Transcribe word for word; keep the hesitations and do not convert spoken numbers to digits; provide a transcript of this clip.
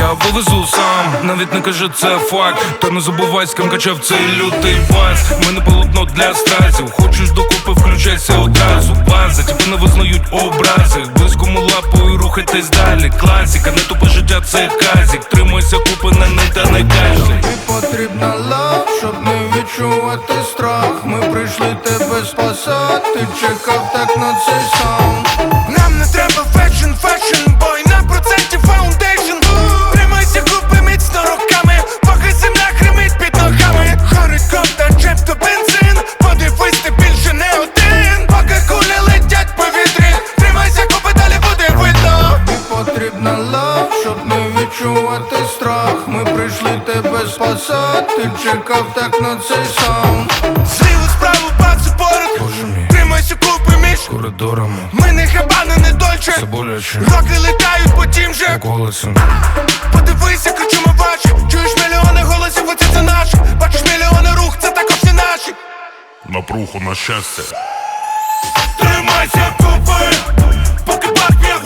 вивезу сам, навіть не кажу це факт. Та не забувай, з ким качав цей лютий бас. Мене полотно для стразів, хочеш докупи, включайся одразу. База, тебе не визнають образи. Близькому лапою рухайтесь далі. Класіка, не тупе життя, це казік. Тримайся купи на неї та не кажи. Тобі потрібна лав, щоб не відчувати страх. Ми прийшли тебе спасати, чекав так на цей саунд. Нам не треба фешн, фешн, бой на проценті фаундейшн. Тримайся купи міцно руками, поки земля гримить під ногами. Горить кофта, джеб то бензин, подивись, ти більше не один. Поки кулі летять по вітрі, тримайся купи, далі буде видно. Тобі потрібна лав, щоб не відчувати страх. Ми прийшли тебе спасати, чекав так на цей саунд. Зліво справу, пацу поряд, Боже мій, тримайся купи між коридорами ми не хабани, не дольче. це боляче, Роки летають по тім же. як голосом. Подивися, кричимо в очі. Чуєш мільйони голосів, оце це наше. Бачиш мільйони рух, це також всі наші. Напруху на щастя. Тримайся купи, поки бак б'є